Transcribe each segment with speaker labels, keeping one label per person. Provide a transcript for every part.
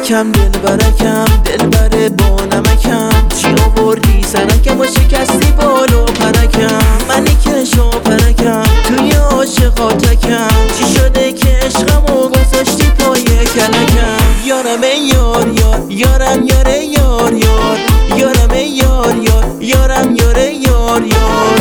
Speaker 1: برکم دل بره با نمکم، چی آوردی سرکم و شکستی بالو پرکم، منی که شاپرکم توی عاشقاتکم، چی شده که عشقمو گذاشتی پای کلکم. یارم یار یار یارم یاره یار یار، یارم یار یار یارم یاره یار یار.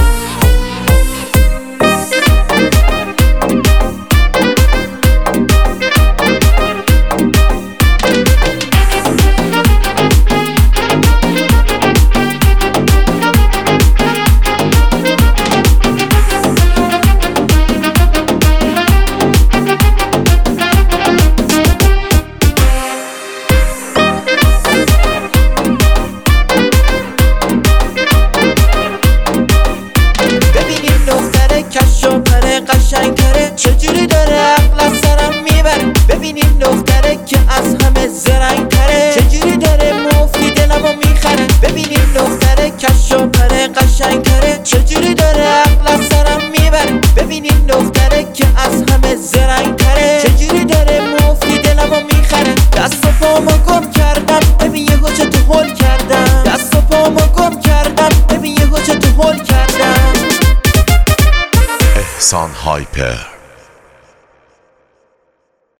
Speaker 1: کشاپره قشنگتره، چجوری داره عقل از سرم میبره. ببینین دختره که از همه زرنگتره، چجوری داره مفتی دلمو میخره. ببینین دختره کشاپره قشنگتره، چجوری داره عقل از سرم میبره. ببینین دختره که از همه زرنگتره، چجوری داره مفتی دلمو میخره. دست و پامو گم کردم ببین یه چه تو هول کردم، دست و پامو گم کردم ببین یه چه تو هول کردم.
Speaker 2: احسان هایپر